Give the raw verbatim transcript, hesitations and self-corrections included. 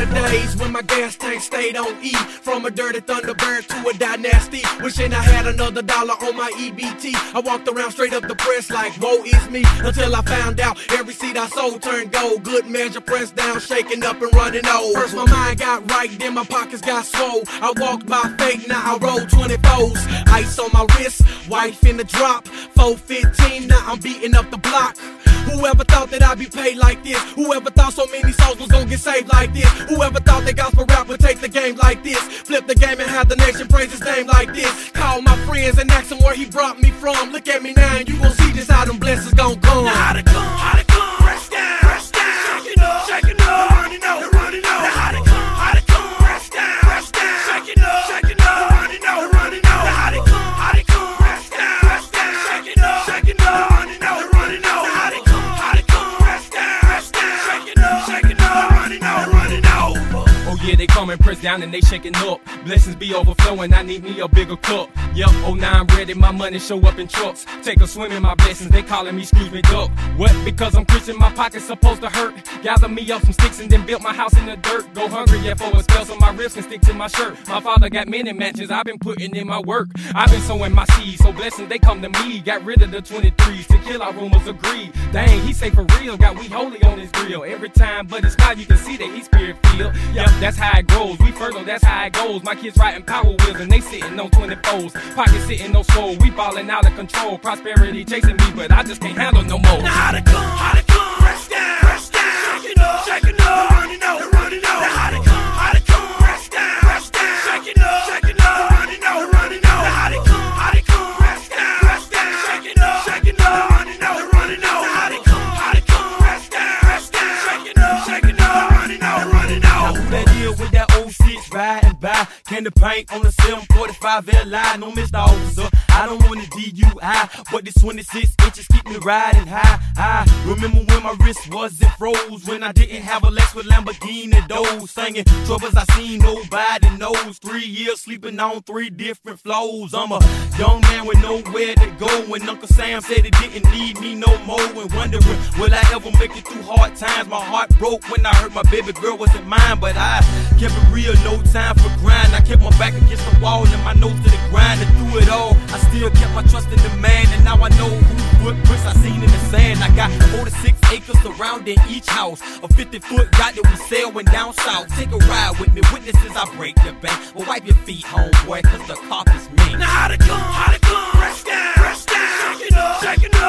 the days when my gas tank stayed on E. From a dirty Thunderbird to a dynasty. Wishing I had another dollar on my E B T. I walked around straight up the press like, woe is me. Until I found out every seed I sold turned gold. Good measure pressed down, shaking up and running old. First my mind got right, then my pockets got swole. I walked by faith, now I roll twenty-fours. Ice on my wrist, wife in the drop. four fifteen, now I'm beating up the block. Whoever thought that I'd be paid like this? Whoever thought so many souls was gonna get saved like this? Whoever thought that gospel rap would take the game like this? Flip the game and have the nation praise his name like this? Call my friends and ask them where he brought me from. Look at me now and you gon' see just how them blessings gon' come. Now how to come, how to come, press down, press down, shake it up, shake it up, running over, running over. Now how to come, how to come, press down, press down, shake it up, shake it up, running over, running over. Now how to come, how to come, press down, press down, shake it up, shake it up, running over, running over. Now how to come, how to come, press down, press down, shake it up, shake it up, running over, running over. Oh yeah, they come and press down and they shaking up. Blessings be overflowing, I need me a bigger cup. Yup, oh now I'm ready, my money show up in trucks. Take a swim in my blessings, they calling me Scrooge McDuck. What? Because I'm Christian, my pocket's supposed to hurt. Gather me up some sticks and then built my house in the dirt. Go hungry, yeah, for a spell so my ribs can stick to my shirt. My father got many mansions, I've been putting in my work. I've been sowing my seeds, so blessings they come to me. Got rid of the twenty-threes to kill our rumors agreed. Dang, he say for real, got we holy on his grill. Every time but it's not, you can see that he's spirit filled. Yup, that's how it grows, we fertile, that's how it goes. My kids riding power wheels and they sitting on twenty-fours. Pockets sitting on swole, we ballin' out of control. Prosperity chasing me, but I just can't handle no more. Now how to come, how to come, press down, press down, shake it up, shake it up, running over, running over. Now how to come, how to come, press down, press down, shake it up, shake it up, running over, running over. Now how to come, how to come, press down, press down, shake it up, shake it up, running over, running over. Now how to come, how to come, press down, press down, shake it up, shake it up, running over, running over. Now who that is with that old six riding by? Candy paint on the seven forty-five L I, no Mister Officer. I don't want a D U I, but this twenty-six inches keep me riding high. I remember when my wrist wasn't froze, when I didn't have a Lex with Lamborghini doors. Singing troubles I seen nobody knows. Three years sleeping on three different floors. I'm a young man with nowhere to go, when Uncle Sam said he didn't need me no more. And wondering, will I ever make it through hard times? My heart broke when I heard my baby girl wasn't mine, but I kept it real, no time for grind. I kept my back against the wall and my nose to the grind. And through it all, I still kept my trust in the man. And now I know who footprints I seen in the sand. I got forty-six acres surrounding each house, a fifty foot yacht that we sailing down south. Take a ride with me, witnesses I break the bank. Well, wipe your feet, homeboy, cause the carpet's mean. Now how to come, how to come, press down, press down, shake it up, shake it up.